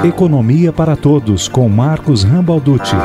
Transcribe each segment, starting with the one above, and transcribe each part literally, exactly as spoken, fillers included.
Economia para Todos, com Marcos Rambalducci.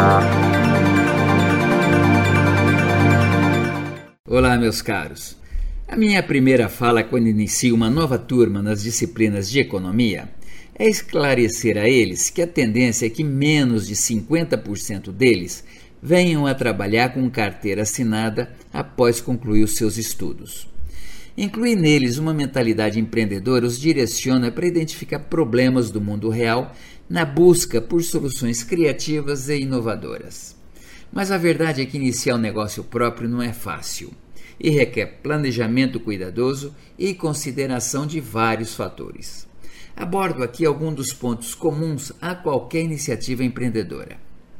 Olá, meus caros. A minha primeira fala quando inicio uma nova turma nas disciplinas de economia é esclarecer a eles que a tendência é que menos de cinquenta por cento deles venham a trabalhar com carteira assinada após concluir os seus estudos. Incluir neles uma mentalidade empreendedora os direciona para identificar problemas do mundo real na busca por soluções criativas e inovadoras. Mas a verdade é que iniciar um negócio próprio não é fácil e requer planejamento cuidadoso e consideração de vários fatores. Abordo aqui alguns dos pontos comuns a qualquer iniciativa empreendedora.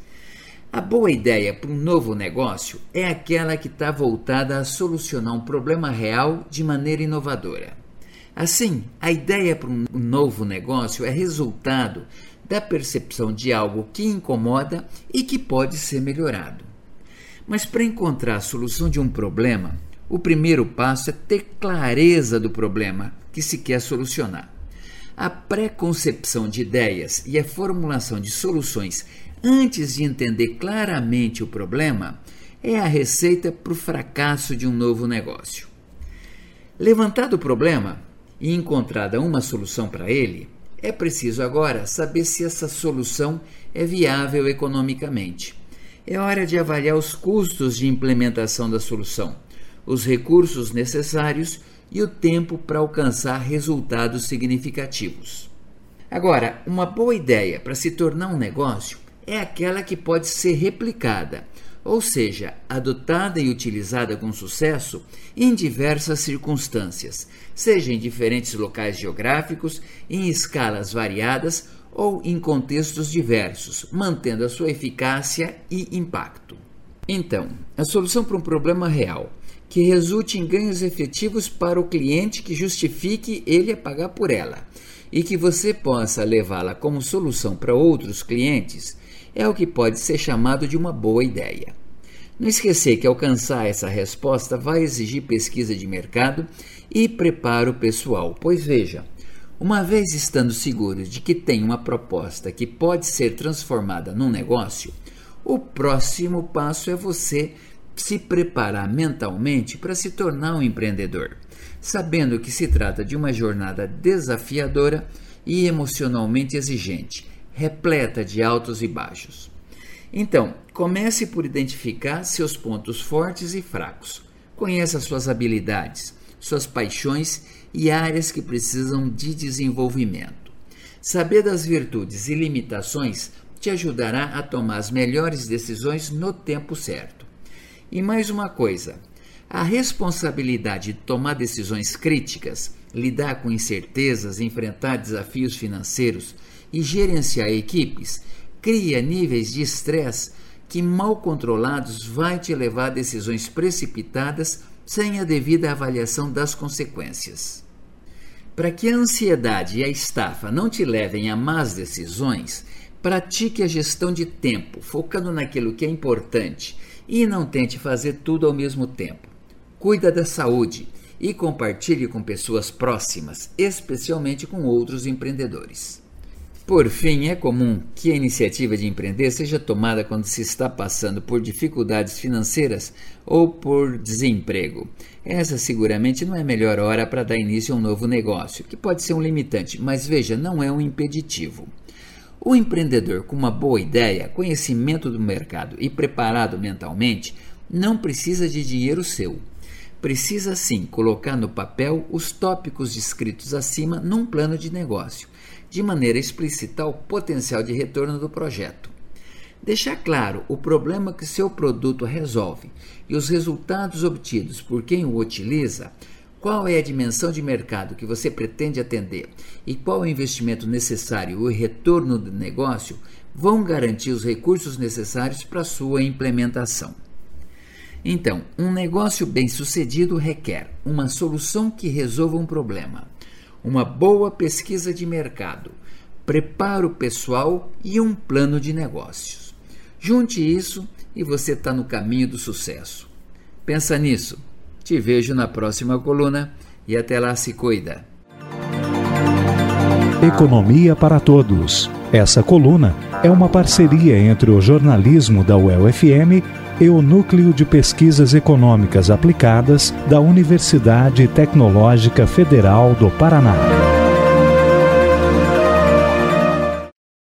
A boa ideia para um novo negócio é aquela que está voltada a solucionar um problema real de maneira inovadora. Assim, a ideia para um novo negócio é resultado da percepção de algo que incomoda e que pode ser melhorado. Mas para encontrar a solução de um problema, o primeiro passo é ter clareza do problema que se quer solucionar. A pré-concepção de ideias e a formulação de soluções antes de entender claramente o problema é a receita para o fracasso de um novo negócio. Levantado o problema e encontrada uma solução para ele, é preciso agora saber se essa solução é viável economicamente. É hora de avaliar os custos de implementação da solução, os recursos necessários e o tempo para alcançar resultados significativos. Agora, uma boa ideia para se tornar um negócio é aquela que pode ser replicada, ou seja, adotada e utilizada com sucesso em diversas circunstâncias, seja em diferentes locais geográficos, em escalas variadas ou em contextos diversos, mantendo a sua eficácia e impacto. Então, a solução para um problema real, que resulte em ganhos efetivos para o cliente que justifique ele a pagar por ela e que você possa levá-la como solução para outros clientes, é o que pode ser chamado de uma boa ideia. Não esquecer que alcançar essa resposta vai exigir pesquisa de mercado e preparo pessoal, pois veja, uma vez estando seguros de que tem uma proposta que pode ser transformada num negócio, o próximo passo é você se preparar mentalmente para se tornar um empreendedor, sabendo que se trata de uma jornada desafiadora e emocionalmente exigente, repleta de altos e baixos. Então, comece por identificar seus pontos fortes e fracos. Conheça suas habilidades, suas paixões e áreas que precisam de desenvolvimento. Saber das virtudes e limitações te ajudará a tomar as melhores decisões no tempo certo. E mais uma coisa, a responsabilidade de tomar decisões críticas, lidar com incertezas, enfrentar desafios financeiros e gerenciar equipes, cria níveis de estresse que, mal controlados, vai te levar a decisões precipitadas sem a devida avaliação das consequências. Para que a ansiedade e a estafa não te levem a más decisões, pratique a gestão de tempo, focando naquilo que é importante e não tente fazer tudo ao mesmo tempo. Cuida da saúde e compartilhe com pessoas próximas, especialmente com outros empreendedores. Por fim, é comum que a iniciativa de empreender seja tomada quando se está passando por dificuldades financeiras ou por desemprego. Essa seguramente não é a melhor hora para dar início a um novo negócio, que pode ser um limitante, mas veja, não é um impeditivo. O empreendedor com uma boa ideia, conhecimento do mercado e preparado mentalmente, não precisa de dinheiro seu. Precisa sim colocar no papel os tópicos descritos acima num plano de negócio, de maneira a explicitar o potencial de retorno do projeto. Deixar claro o problema que seu produto resolve e os resultados obtidos por quem o utiliza, qual é a dimensão de mercado que você pretende atender e qual é o investimento necessário e o retorno do negócio, vão garantir os recursos necessários para a sua implementação. Então, um negócio bem-sucedido requer uma solução que resolva um problema, uma boa pesquisa de mercado, preparo pessoal e um plano de negócios. Junte isso e você está no caminho do sucesso. Pensa nisso. Te vejo na próxima coluna e até lá, se cuida. Economia para Todos. Essa coluna é uma parceria entre o jornalismo da U E L F M e o Núcleo de Pesquisas Econômicas Aplicadas da Universidade Tecnológica Federal do Paraná.